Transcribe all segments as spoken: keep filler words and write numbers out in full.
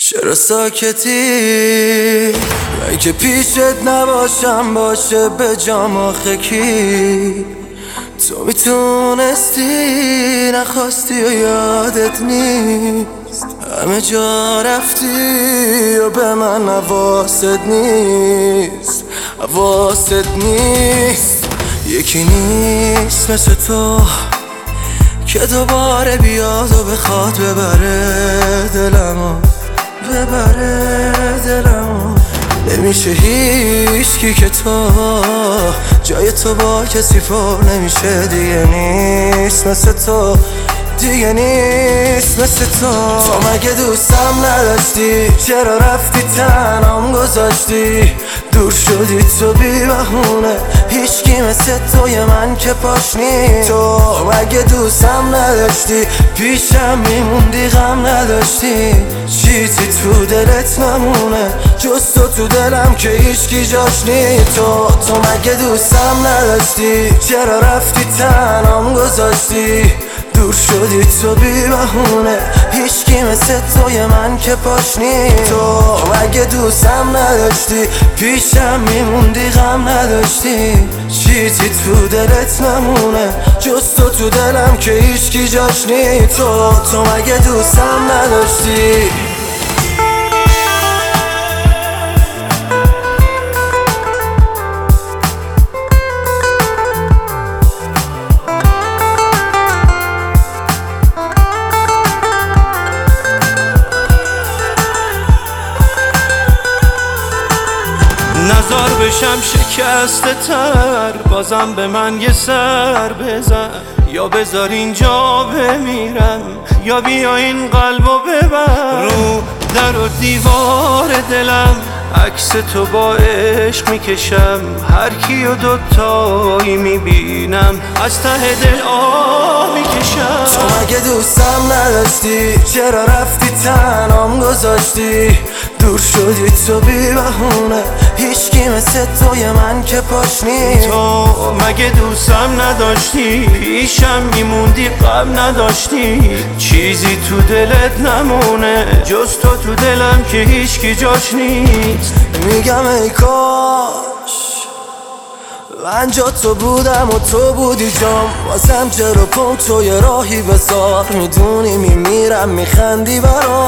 چرا ساکتی؟ من که پیشت نباشم باشه به جام آخه کی؟ تو میتونستی نخواستی و یادت نیست، همه جا رفتی و به من حواست نیست، حواست نیست. یکی نیست مثل تو که دوباره بیاد و بخواد ببره دلمو، ببره دلمو. نمیشه هیچکی که تو جای تو با کسی پر نمیشه، دیگه نیست مثل تو، دیگه نیست مثل تو. تو مگه دوستم نداشتی؟ چرا رفتی تنهام گذاشتی؟ دور شدی تو بی بهونه، هیچکی مثل توی من که پاش نیست. تو مگه دوستم نداشتی؟ پیشم میموندی غم نداشتی، چیزی تو دلت نمونه جز تو تو دلم که هیچکی جاش نیست. تو تو مگه دوستم نداشتی؟ چرا رفتی تنهام گذاشتی؟ دور شدی تو بی بهونه، هیچکی مثل توی من که پاش نیست. تو مگه دوستم نداشتی؟ پیشم میموندی غم نداشتی، چیزی تو دلت نمونه جز تو تو دلم که هیچکی جاش نیست. تو تو مگه دوستم نداشتی؟ نزار بشم شکسته تر، بازم به من یه سر بزن، یا بذار اینجا بمیرم یا بیا این قلبو ببر. رو در و دیوار دلم عکس تو با عشق میکشم، هر کیو دوتایی میبینم از ته دل آه میکشم. تو مگه دوستم نداشتی؟ چرا رفتی تنهام گذاشتی؟ دور شدی تو بی بهونه، هیچکی مثل توی من که پاش نیست. تو مگه دوستم نداشتی؟ پیشم میموندی غم نداشتی، چیزی تو دلت نمونه جز تو تو دلم که هیچکی جاش نیست. میگم ای کاش من جا تو بودم و تو بودی جام، واسم چرا پم توی راهی بذار، میدونی میمیرم میخندی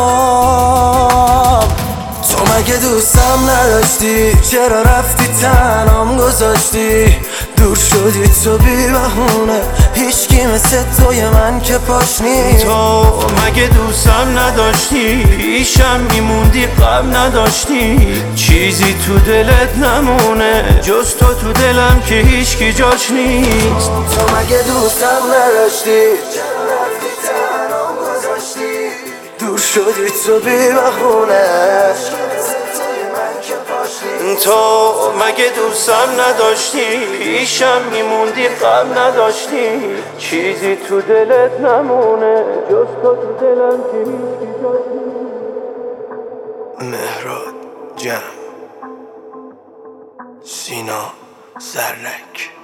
برام. تو مگه دوستم نداشتی؟ چرا رفتی تنهام گذاشتی؟ دور شدی تو بی بهونه، هیچکی مثل توی من که پاش نیست. تو مگه دوستم نداشتی؟ پیشم میموندی غم نداشتی، چیزی تو دلت نمونه جز تو تو دلم که هیچکی جاش نیست. تو مگه دوستم نداشتی؟ چرا رفتی تنهام گذاشتی؟ دور شدی تو بی بهونه، تو مگه دوستم نداشتی؟ پیشم میموندی غم نداشتی، چیزی تو دلت نمونه جز تو تو دلم که هیچکی جاش نیست. مهراد جمع، سینا زرنک.